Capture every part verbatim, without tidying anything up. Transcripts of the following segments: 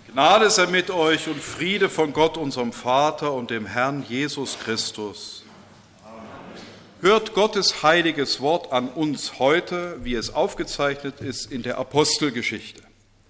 Gnade sei mit euch und Friede von Gott, unserem Vater und dem Herrn Jesus Christus. Hört Gottes heiliges Wort an uns heute, wie es aufgezeichnet ist in der Apostelgeschichte.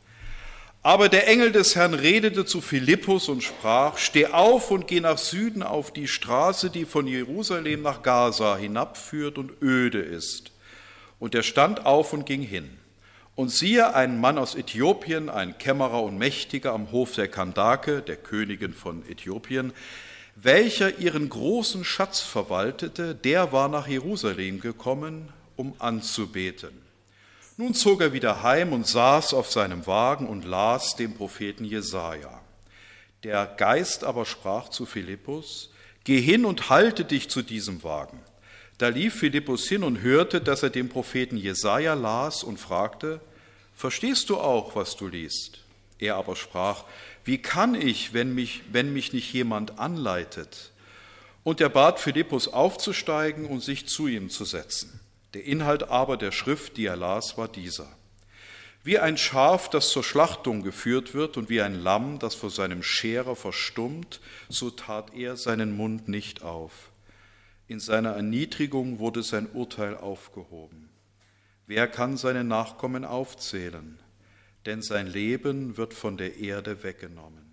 Aber der Engel des Herrn redete zu Philippus und sprach: Steh auf und geh nach Süden auf die Straße, die von Jerusalem nach Gaza hinabführt und öde ist. Und er stand auf und ging hin. Und siehe, ein Mann aus Äthiopien, ein Kämmerer und Mächtiger am Hof der Kandake, der Königin von Äthiopien, welcher ihren großen Schatz verwaltete, der war nach Jerusalem gekommen, um anzubeten. Nun zog er wieder heim und saß auf seinem Wagen und las den Propheten Jesaja. Der Geist aber sprach zu Philippus: Geh hin und halte dich zu diesem Wagen. Da lief Philippus hin und hörte, dass er den Propheten Jesaja las und fragte: Verstehst du auch, was du liest? Er aber sprach: Wie kann ich, wenn mich, wenn mich nicht jemand anleitet? Und er bat Philippus aufzusteigen und sich zu ihm zu setzen. Der Inhalt aber der Schrift, die er las, war dieser: Wie ein Schaf, das zur Schlachtung geführt wird, und wie ein Lamm, das vor seinem Scherer verstummt, so tat er seinen Mund nicht auf. In seiner Erniedrigung wurde sein Urteil aufgehoben. Wer kann seine Nachkommen aufzählen? Denn sein Leben wird von der Erde weggenommen.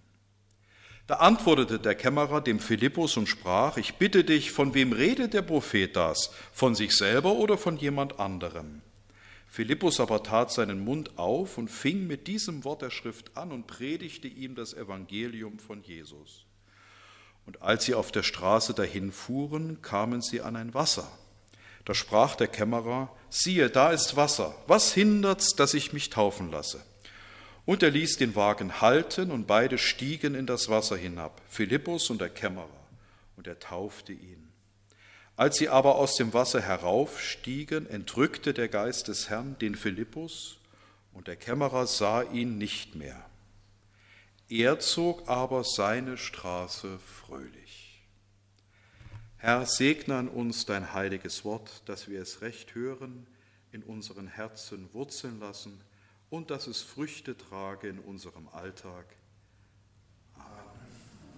Da antwortete der Kämmerer dem Philippus und sprach: Ich bitte dich, von wem redet der Prophet das? Von sich selber oder von jemand anderem? Philippus aber tat seinen Mund auf und fing mit diesem Wort der Schrift an und predigte ihm das Evangelium von Jesus. Und als sie auf der Straße dahin fuhren, kamen sie an ein Wasser. Da sprach der Kämmerer: Siehe, da ist Wasser. Was hindert's, dass ich mich taufen lasse? Und er ließ den Wagen halten, und beide stiegen in das Wasser hinab, Philippus und der Kämmerer, und er taufte ihn. Als sie aber aus dem Wasser heraufstiegen, entrückte der Geist des Herrn den Philippus, und der Kämmerer sah ihn nicht mehr. Er zog aber seine Straße fröhlich. Herr, segne an uns dein heiliges Wort, dass wir es recht hören, in unseren Herzen wurzeln lassen und dass es Früchte trage in unserem Alltag. Amen.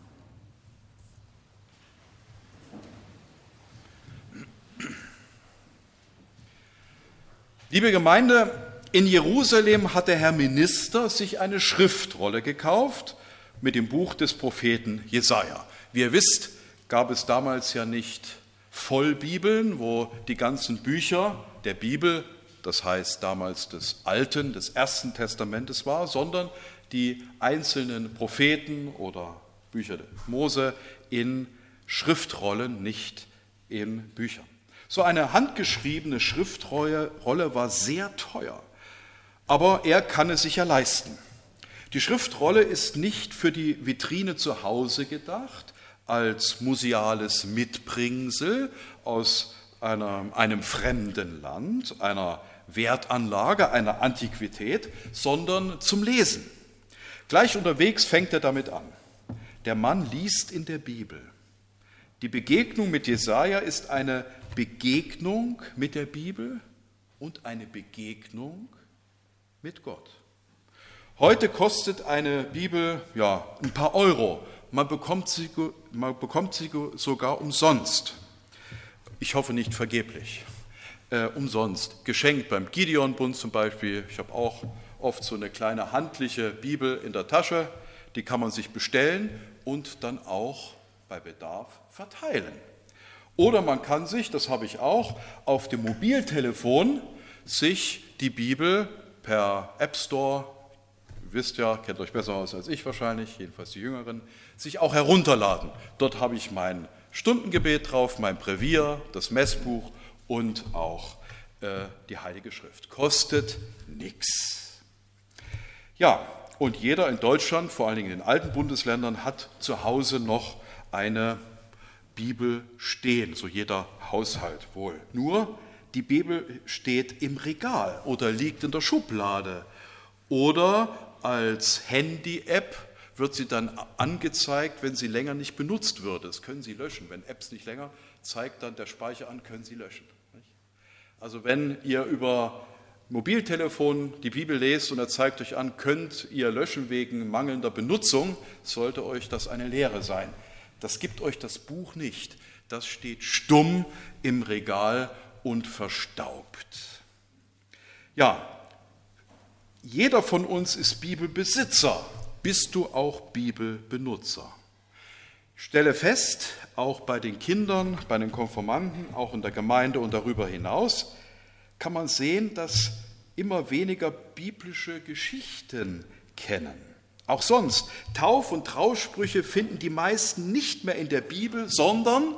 Liebe Gemeinde, in Jerusalem hat der Herr Minister sich eine Schriftrolle gekauft mit dem Buch des Propheten Jesaja. Wie ihr wisst, gab es damals ja nicht Vollbibeln, wo die ganzen Bücher der Bibel, das heißt damals des Alten, des Ersten Testamentes war, sondern die einzelnen Propheten oder Bücher der Mose in Schriftrollen, nicht in Büchern. So eine handgeschriebene Schriftrolle war sehr teuer, aber er kann es sich ja leisten. Die Schriftrolle ist nicht für die Vitrine zu Hause gedacht, als museales Mitbringsel aus einer, einem fremden Land, einer Wertanlage, einer Antiquität, sondern zum Lesen. Gleich unterwegs fängt er damit an. Der Mann liest in der Bibel. Die Begegnung mit Jesaja ist eine Begegnung mit der Bibel und eine Begegnung mit Gott. Heute kostet eine Bibel ja ein paar Euro. Man bekommt sie, man bekommt sie sogar umsonst. Ich hoffe nicht vergeblich. Äh, umsonst. Geschenkt beim Gideon-Bund zum Beispiel. Ich habe auch oft so eine kleine handliche Bibel in der Tasche. Die kann man sich bestellen und dann auch bei Bedarf verteilen. Oder man kann sich, das habe ich auch, auf dem Mobiltelefon sich die Bibel per App Store, ihr wisst ja, kennt euch besser aus als ich wahrscheinlich, jedenfalls die Jüngeren, sich auch herunterladen. Dort habe ich mein Stundengebet drauf, mein Brevier, das Messbuch und auch äh, die Heilige Schrift. Kostet nichts. Ja, und jeder in Deutschland, vor allen Dingen in den alten Bundesländern, hat zu Hause noch eine Bibel stehen, so jeder Haushalt wohl. Nur die Bibel steht im Regal oder liegt in der Schublade oder als Handy-App wird sie dann angezeigt, wenn sie länger nicht benutzt wird. Das können Sie löschen. Wenn Apps nicht länger, zeigt dann der Speicher an, können Sie löschen. Also wenn ihr über Mobiltelefon die Bibel lest und er zeigt euch an, könnt ihr löschen wegen mangelnder Benutzung, sollte euch das eine Lehre sein. Das gibt euch das Buch nicht. Das steht stumm im Regal und verstaubt. Ja, jeder von uns ist Bibelbesitzer. Bist du auch Bibelbenutzer? Stelle fest, auch bei den Kindern, bei den Konfirmanden, auch in der Gemeinde und darüber hinaus, kann man sehen, dass immer weniger biblische Geschichten kennen. Auch sonst, Tauf- und Traussprüche finden die meisten nicht mehr in der Bibel, sondern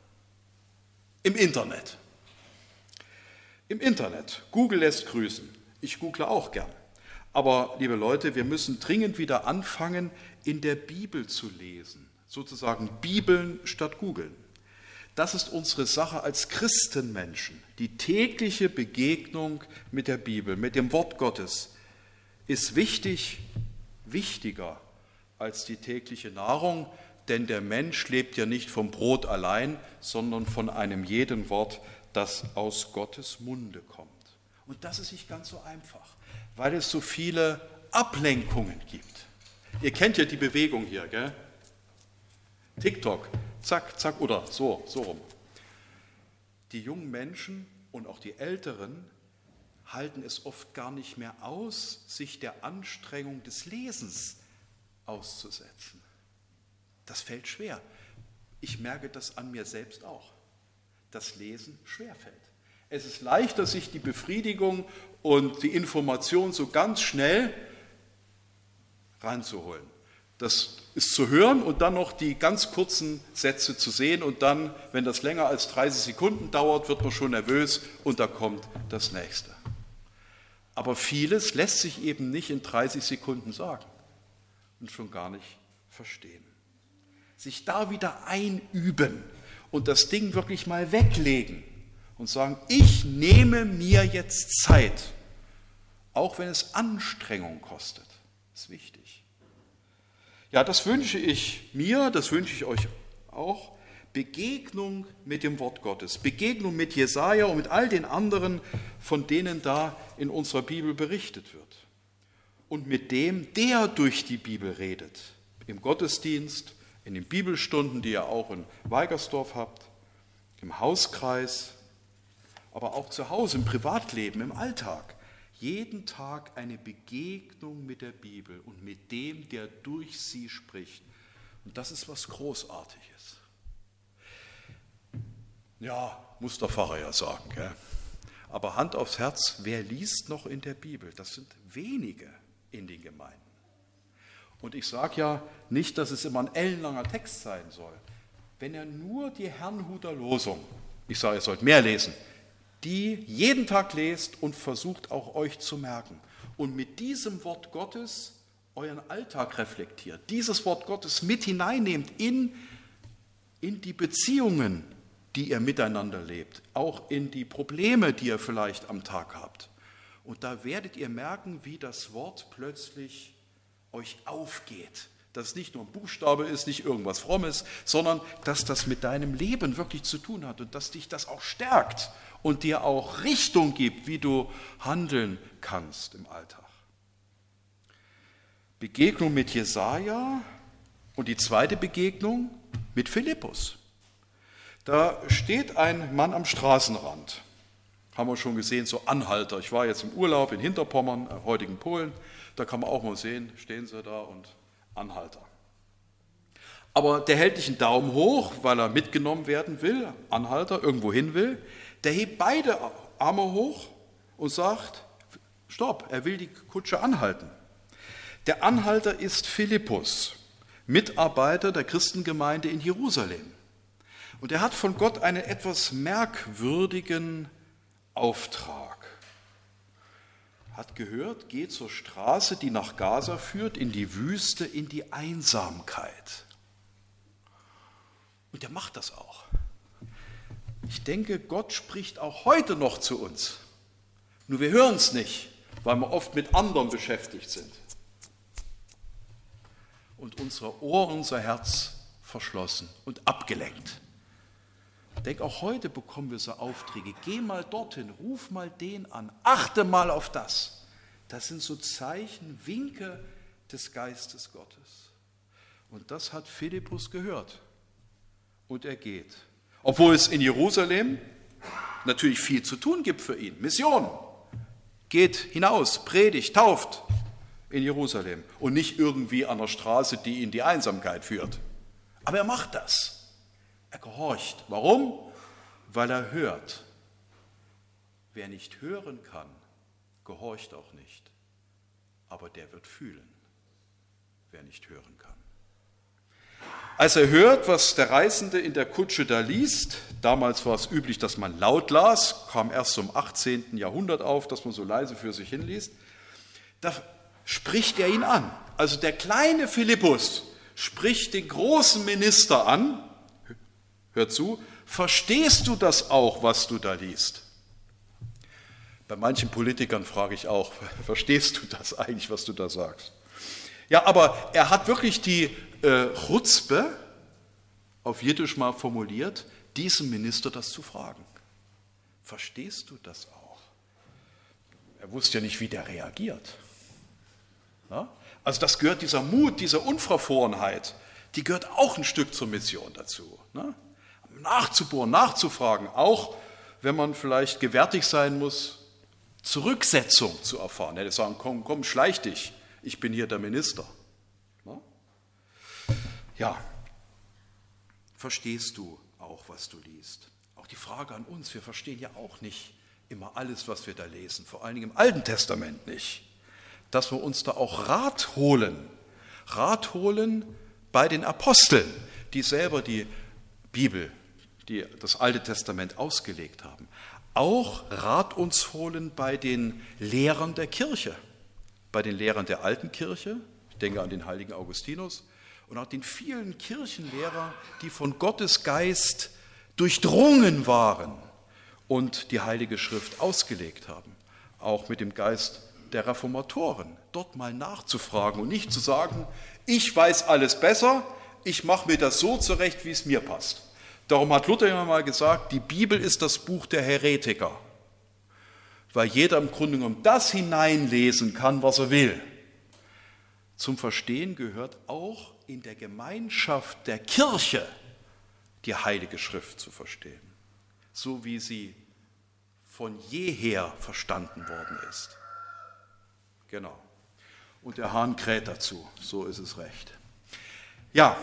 im Internet. Im Internet. Google lässt grüßen. Ich google auch gern. Aber, liebe Leute, wir müssen dringend wieder anfangen, in der Bibel zu lesen. Sozusagen Bibeln statt Googeln. Das ist unsere Sache als Christenmenschen. Die tägliche Begegnung mit der Bibel, mit dem Wort Gottes, ist wichtig, wichtiger als die tägliche Nahrung, denn der Mensch lebt ja nicht vom Brot allein, sondern von einem jeden Wort, das aus Gottes Munde kommt. Und das ist nicht ganz so einfach, weil es so viele Ablenkungen gibt. Ihr kennt ja die Bewegung hier, gell? TikTok, zack, zack, oder so, so rum. Die jungen Menschen und auch die Älteren halten es oft gar nicht mehr aus, sich der Anstrengung des Lesens auszusetzen. Das fällt schwer. Ich merke das an mir selbst auch. Das Lesen schwerfällt. Es ist leichter, sich die Befriedigung und die Information so ganz schnell reinzuholen. Das ist zu hören und dann noch die ganz kurzen Sätze zu sehen und dann, wenn das länger als dreißig Sekunden dauert, wird man schon nervös und da kommt das Nächste. Aber vieles lässt sich eben nicht in dreißig Sekunden sagen und schon gar nicht verstehen. Sich da wieder einüben und das Ding wirklich mal weglegen und sagen, ich nehme mir jetzt Zeit, auch wenn es Anstrengung kostet, ist wichtig. Ja, das wünsche ich mir, das wünsche ich euch auch, Begegnung mit dem Wort Gottes, Begegnung mit Jesaja und mit all den anderen, von denen da in unserer Bibel berichtet wird. Und mit dem, der durch die Bibel redet, im Gottesdienst, in den Bibelstunden, die ihr auch in Weigersdorf habt, im Hauskreis, aber auch zu Hause, im Privatleben, im Alltag. Jeden Tag eine Begegnung mit der Bibel und mit dem, der durch sie spricht. Und das ist was Großartiges. Ja, muss der Pfarrer ja sagen. Gell? Aber Hand aufs Herz, wer liest noch in der Bibel? Das sind wenige in den Gemeinden. Und ich sage ja nicht, dass es immer ein ellenlanger Text sein soll. Wenn er nur die Herrnhuter Losung, ich sage, ihr sollt mehr lesen, die jeden Tag lest und versucht auch euch zu merken und mit diesem Wort Gottes euren Alltag reflektiert, dieses Wort Gottes mit hineinnehmt in, in die Beziehungen, die ihr miteinander lebt, auch in die Probleme, die ihr vielleicht am Tag habt. Und da werdet ihr merken, wie das Wort plötzlich euch aufgeht, dass es nicht nur ein Buchstabe ist, nicht irgendwas Frommes, sondern dass das mit deinem Leben wirklich zu tun hat und dass dich das auch stärkt und dir auch Richtung gibt, wie du handeln kannst im Alltag. Begegnung mit Jesaja und die zweite Begegnung mit Philippus. Da steht ein Mann am Straßenrand, haben wir schon gesehen, so Anhalter. Ich war jetzt im Urlaub in Hinterpommern, im heutigen Polen, da kann man auch mal sehen, stehen sie da und Anhalter. Aber der hält nicht einen Daumen hoch, weil er mitgenommen werden will, Anhalter, irgendwo hin will. Der hebt beide Arme hoch und sagt, stopp, er will die Kutsche anhalten. Der Anhalter ist Philippus, Mitarbeiter der Christengemeinde in Jerusalem. Und er hat von Gott einen etwas merkwürdigen Auftrag. Hat gehört, geht zur Straße, die nach Gaza führt, in die Wüste, in die Einsamkeit. Und er macht das auch. Ich denke, Gott spricht auch heute noch zu uns. Nur wir hören es nicht, weil wir oft mit anderen beschäftigt sind. Und unsere Ohren, unser Herz verschlossen und abgelenkt. denke, auch heute bekommen wir so Aufträge. Geh mal dorthin, ruf mal den an, achte mal auf das. Das sind so Zeichen, Winke des Geistes Gottes. Und das hat Philippus gehört. Und er geht. Obwohl es in Jerusalem natürlich viel zu tun gibt für ihn. Mission. Geht hinaus, predigt, tauft in Jerusalem. Und nicht irgendwie an der Straße, die ihn in die Einsamkeit führt. Aber er macht das. Er gehorcht. Warum? Weil er hört. Wer nicht hören kann, gehorcht auch nicht. Aber der wird fühlen, wer nicht hören kann. Als er hört, was der Reisende in der Kutsche da liest, damals war es üblich, dass man laut las, kam erst im achtzehnten Jahrhundert auf, dass man so leise für sich hinliest, da spricht er ihn an. Also der kleine Philippus spricht den großen Minister an, hör zu, verstehst du das auch, was du da liest? Bei manchen Politikern frage ich auch, verstehst du das eigentlich, was du da sagst? Ja, aber er hat wirklich die äh, Chutzpe, auf Jiddisch mal formuliert, diesem Minister das zu fragen. Verstehst du das auch? Er wusste ja nicht, wie der reagiert. Ja? Also das gehört, dieser Mut, diese Unverfrorenheit, die gehört auch ein Stück zur Mission dazu. Ne? Nachzubohren, nachzufragen, auch wenn man vielleicht gewärtig sein muss, Zurücksetzung zu erfahren. Er hätte sagen, komm, komm, schleich dich, ich bin hier der Minister. Ne? Ja, verstehst du auch, was du liest? Auch die Frage an uns, wir verstehen ja auch nicht immer alles, was wir da lesen, vor allen Dingen im Alten Testament nicht. Dass wir uns da auch Rat holen, Rat holen bei den Aposteln, die selber die Bibel, die das Alte Testament ausgelegt haben. Auch Rat uns holen bei den Lehrern der Kirche, bei den Lehrern der alten Kirche, ich denke an den heiligen Augustinus, und auch den vielen Kirchenlehrer, die von Gottes Geist durchdrungen waren und die Heilige Schrift ausgelegt haben, auch mit dem Geist der Reformatoren, dort mal nachzufragen und nicht zu sagen, ich weiß alles besser, ich mache mir das so zurecht, wie es mir passt. Darum hat Luther immer mal gesagt, die Bibel ist das Buch der Heretiker, weil jeder im Grunde genommen das hineinlesen kann, was er will. Zum Verstehen gehört auch in der Gemeinschaft der Kirche die Heilige Schrift zu verstehen, so wie sie von jeher verstanden worden ist. Genau. Und der Hahn kräht dazu, so ist es recht. Ja,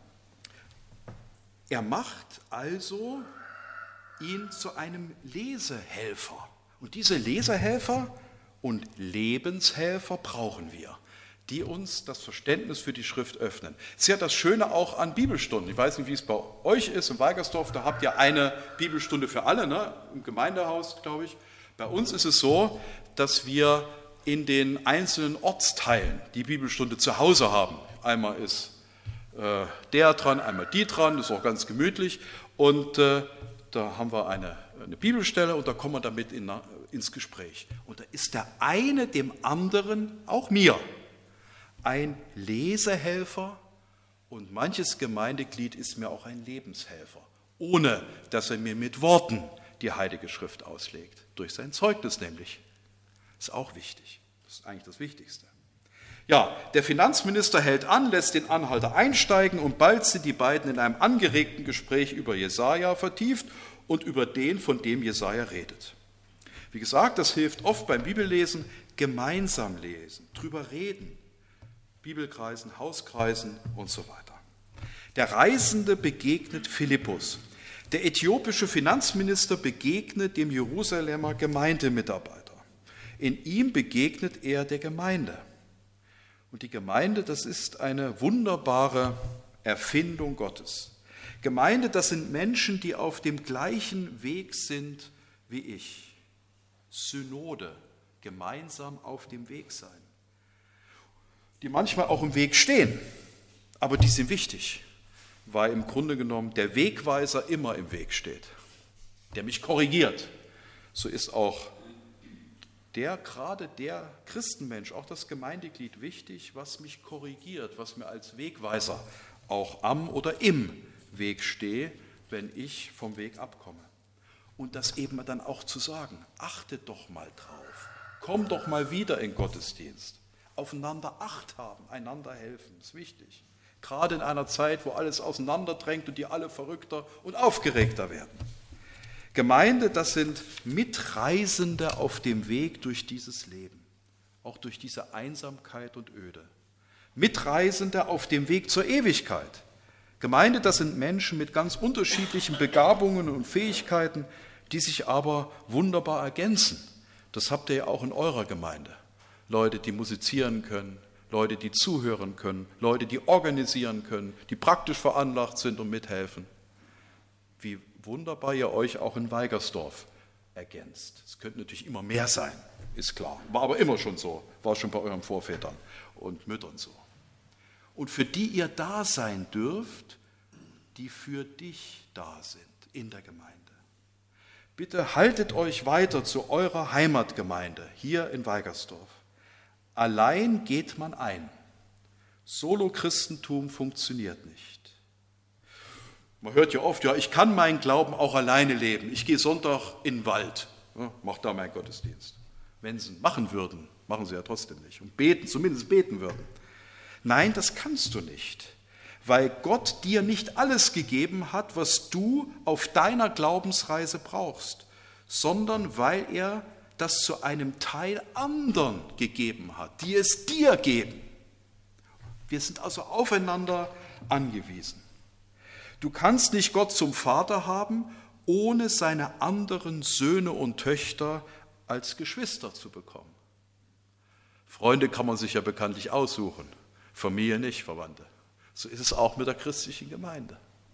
er macht also ihn zu einem Lesehelfer. Und diese Lesehelfer und Lebenshelfer brauchen wir, die uns das Verständnis für die Schrift öffnen. Das ist ja das Schöne auch an Bibelstunden. Ich weiß nicht, wie es bei euch ist, in Weigersdorf, da habt ihr eine Bibelstunde für alle, ne? Im Gemeindehaus, glaube ich. Bei uns ist es so, dass wir in den einzelnen Ortsteilen die Bibelstunde zu Hause haben. Einmal ist äh, der dran, einmal die dran, das ist auch ganz gemütlich. Und äh, da haben wir eine, eine Bibelstelle und da kommen wir damit in, ins Gespräch. Und da ist der eine dem anderen, auch mir, ein Lesehelfer und manches Gemeindeglied ist mir auch ein Lebenshelfer, ohne dass er mir mit Worten die Heilige Schrift auslegt, durch sein Zeugnis nämlich. Das ist auch wichtig, das ist eigentlich das Wichtigste. Ja, der Finanzminister hält an, lässt den Anhalter einsteigen und bald sind die beiden in einem angeregten Gespräch über Jesaja vertieft und über den, von dem Jesaja redet. Wie gesagt, das hilft oft beim Bibellesen, gemeinsam lesen, drüber reden, Bibelkreisen, Hauskreisen und so weiter. Der Reisende begegnet Philippus. Der äthiopische Finanzminister begegnet dem Jerusalemer Gemeindemitarbeiter. In ihm begegnet er der Gemeinde. Und die Gemeinde, das ist eine wunderbare Erfindung Gottes. Gemeinde, das sind Menschen, die auf dem gleichen Weg sind wie ich. Synode, gemeinsam auf dem Weg sein. Die manchmal auch im Weg stehen, aber die sind wichtig, weil im Grunde genommen der Wegweiser immer im Weg steht, der mich korrigiert. So ist auch der, gerade der Christenmensch, auch das Gemeindeglied wichtig, was mich korrigiert, was mir als Wegweiser auch am oder im Weg stehe, wenn ich vom Weg abkomme. Und das eben dann auch zu sagen, achtet doch mal drauf, komm doch mal wieder in Gottesdienst. Aufeinander Acht haben, einander helfen, ist wichtig. Gerade in einer Zeit, wo alles auseinanderdrängt und die alle verrückter und aufgeregter werden. Gemeinde, das sind Mitreisende auf dem Weg durch dieses Leben, auch durch diese Einsamkeit und Öde. Mitreisende auf dem Weg zur Ewigkeit. Gemeinde, das sind Menschen mit ganz unterschiedlichen Begabungen und Fähigkeiten, die sich aber wunderbar ergänzen. Das habt ihr ja auch in eurer Gemeinde. Leute, die musizieren können, Leute, die zuhören können, Leute, die organisieren können, die praktisch veranlagt sind und mithelfen. Wie wunderbar ihr euch auch in Weigersdorf ergänzt. Es könnte natürlich immer mehr sein, ist klar. War aber immer schon so, war schon bei euren Vorvätern und Müttern so. Und für die ihr da sein dürft, die für dich da sind in der Gemeinde. Bitte haltet euch weiter zu eurer Heimatgemeinde hier in Weigersdorf. Allein geht man ein. Solo-Christentum funktioniert nicht. Man hört ja oft, ja, ich kann meinen Glauben auch alleine leben. Ich gehe Sonntag in den Wald, ja, mache da meinen Gottesdienst. Wenn sie ihn machen würden, machen sie ja trotzdem nicht. Und beten, zumindest beten würden. Nein, das kannst du nicht, weil Gott dir nicht alles gegeben hat, was du auf deiner Glaubensreise brauchst, sondern weil er das zu einem Teil anderen gegeben hat, die es dir geben. Wir sind also aufeinander angewiesen. Du kannst nicht Gott zum Vater haben, ohne seine anderen Söhne und Töchter als Geschwister zu bekommen. Freunde kann man sich ja bekanntlich aussuchen, Familie nicht, Verwandte. So ist es auch mit der christlichen Gemeinde.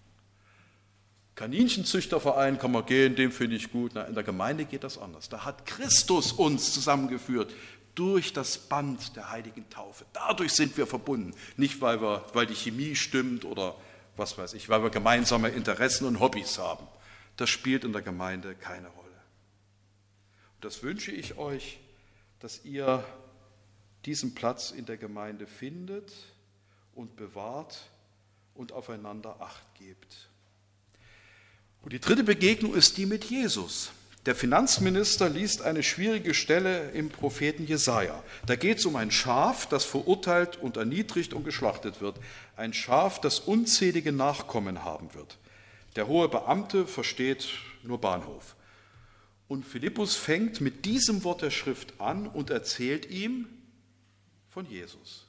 Kaninchenzüchterverein kann man gehen, dem finde ich gut. Na, in der Gemeinde geht das anders. Da hat Christus uns zusammengeführt durch das Band der heiligen Taufe. Dadurch sind wir verbunden. Nicht, weil, wir, weil die Chemie stimmt oder was weiß ich, weil wir gemeinsame Interessen und Hobbys haben. Das spielt in der Gemeinde keine Rolle. Und das wünsche ich euch, dass ihr diesen Platz in der Gemeinde findet und bewahrt und aufeinander Acht gebt. Und die dritte Begegnung ist die mit Jesus. Der Finanzminister liest eine schwierige Stelle im Propheten Jesaja. Da geht es um ein Schaf, das verurteilt und erniedrigt und geschlachtet wird. Ein Schaf, das unzählige Nachkommen haben wird. Der hohe Beamte versteht nur Bahnhof. Und Philippus fängt mit diesem Wort der Schrift an und erzählt ihm von Jesus.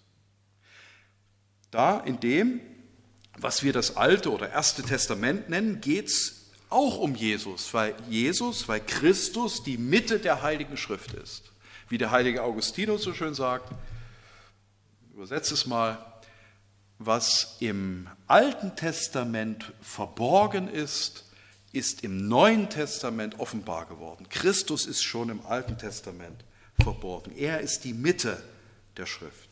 Da in dem, was wir das Alte oder Erste Testament nennen, geht es auch um Jesus, weil Jesus, weil Christus die Mitte der Heiligen Schrift ist. Wie der heilige Augustinus so schön sagt, übersetze es mal, was im Alten Testament verborgen ist, ist im Neuen Testament offenbar geworden. Christus ist schon im Alten Testament verborgen. Er ist die Mitte der Schrift.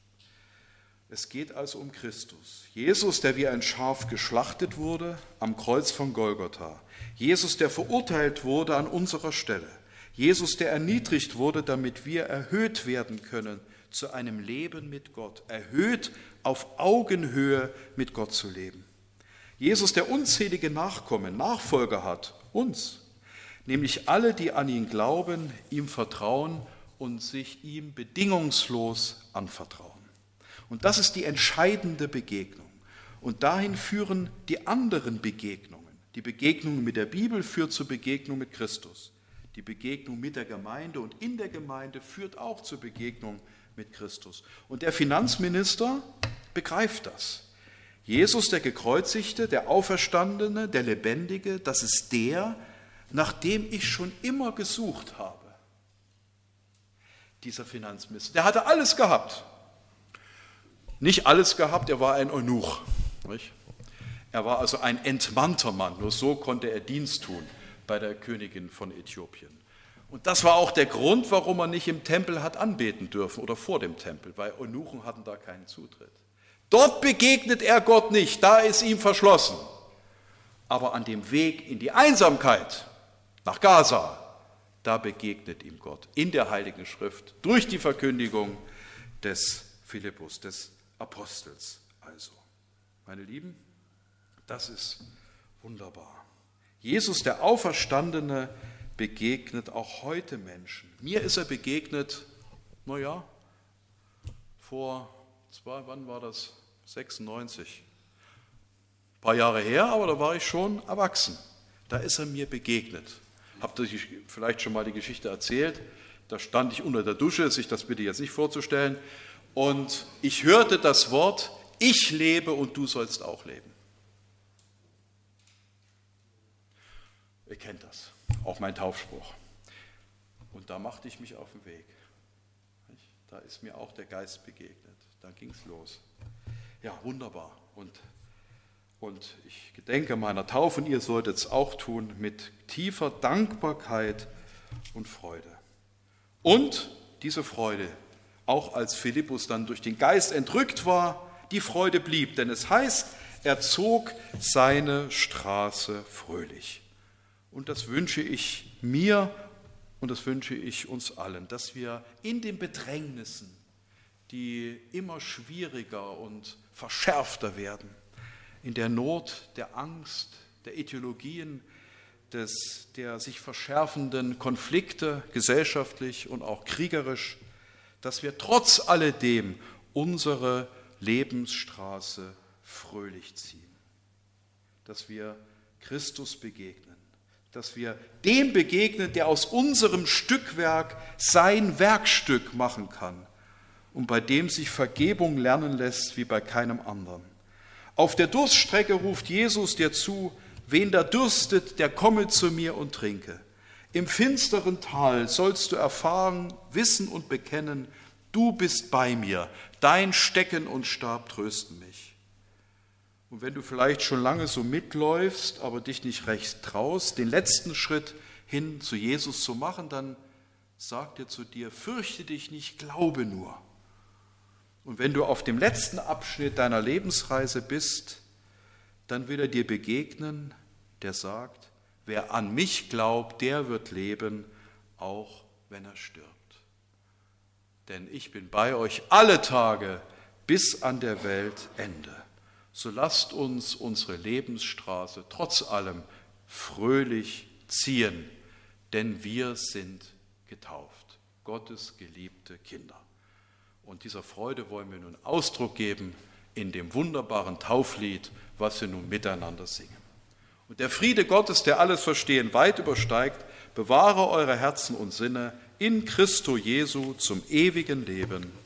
Es geht also um Christus. Jesus, der wie ein Schaf geschlachtet wurde am Kreuz von Golgotha. Jesus, der verurteilt wurde an unserer Stelle. Jesus, der erniedrigt wurde, damit wir erhöht werden können zu einem Leben mit Gott. Erhöht auf Augenhöhe mit Gott zu leben. Jesus, der unzählige Nachkommen, Nachfolger hat, uns. Nämlich alle, die an ihn glauben, ihm vertrauen und sich ihm bedingungslos anvertrauen. Und das ist die entscheidende Begegnung. Und dahin führen die anderen Begegnungen. Die Begegnung mit der Bibel führt zur Begegnung mit Christus. Die Begegnung mit der Gemeinde und in der Gemeinde führt auch zur Begegnung mit Christus. Und der Finanzminister begreift das. Jesus, der Gekreuzigte, der Auferstandene, der Lebendige, das ist der, nach dem ich schon immer gesucht habe. Dieser Finanzminister, der hatte alles gehabt. Nicht alles gehabt, er war ein Eunuch. Nicht? Er war also ein entmannter Mann, nur so konnte er Dienst tun bei der Königin von Äthiopien. Und das war auch der Grund, warum er nicht im Tempel hat anbeten dürfen oder vor dem Tempel, weil Eunuchen hatten da keinen Zutritt. Dort begegnet er Gott nicht, da ist ihm verschlossen. Aber an dem Weg in die Einsamkeit nach Gaza, da begegnet ihm Gott in der Heiligen Schrift durch die Verkündigung des Philippus, des Apostels also. Meine Lieben, das ist, Wunderbar. Jesus, der Auferstandene, begegnet auch heute Menschen. Mir ist er begegnet, naja, vor, zwei, wann war das? sechsundneunzig. Ein paar Jahre her, aber da war ich schon erwachsen. Da ist er mir begegnet. Habt ihr vielleicht schon mal die Geschichte erzählt? Da stand ich unter der Dusche, sich das bitte jetzt nicht vorzustellen. Und ich hörte das Wort, ich lebe und du sollst auch leben. Ihr kennt das, auch mein Taufspruch. Und da machte ich mich auf den Weg. Da ist mir auch der Geist begegnet. Da ging es los. Ja, wunderbar. Und, und ich gedenke meiner Taufe und ihr solltet es auch tun mit tiefer Dankbarkeit und Freude. Und diese Freude, auch als Philippus dann durch den Geist entrückt war, die Freude blieb. Denn es heißt, er zog seine Straße fröhlich. Und das wünsche ich mir und das wünsche ich uns allen, dass wir in den Bedrängnissen, die immer schwieriger und verschärfter werden, in der Not, der Angst, der Ideologien, des, der sich verschärfenden Konflikte, gesellschaftlich und auch kriegerisch, dass wir trotz alledem unsere Lebensstraße fröhlich ziehen, dass wir Christus begegnen, dass wir dem begegnen, der aus unserem Stückwerk sein Werkstück machen kann und bei dem sich Vergebung lernen lässt wie bei keinem anderen. Auf der Durststrecke ruft Jesus dir zu, wen da dürstet, der komme zu mir und trinke. Im finsteren Tal sollst du erfahren, wissen und bekennen, du bist bei mir, dein Stecken und Stab trösten mich. Und wenn du vielleicht schon lange so mitläufst, aber dich nicht recht traust, den letzten Schritt hin zu Jesus zu machen, dann sagt er zu dir, fürchte dich nicht, glaube nur. Und wenn du auf dem letzten Abschnitt deiner Lebensreise bist, dann will er dir begegnen, der sagt, wer an mich glaubt, der wird leben, auch wenn er stirbt. Denn ich bin bei euch alle Tage bis an der Weltende. So lasst uns unsere Lebensstraße trotz allem fröhlich ziehen, denn wir sind getauft, Gottes geliebte Kinder. Und dieser Freude wollen wir nun Ausdruck geben in dem wunderbaren Tauflied, was wir nun miteinander singen. Und der Friede Gottes, der alles Verstehen weit übersteigt, bewahre eure Herzen und Sinne in Christo Jesu zum ewigen Leben.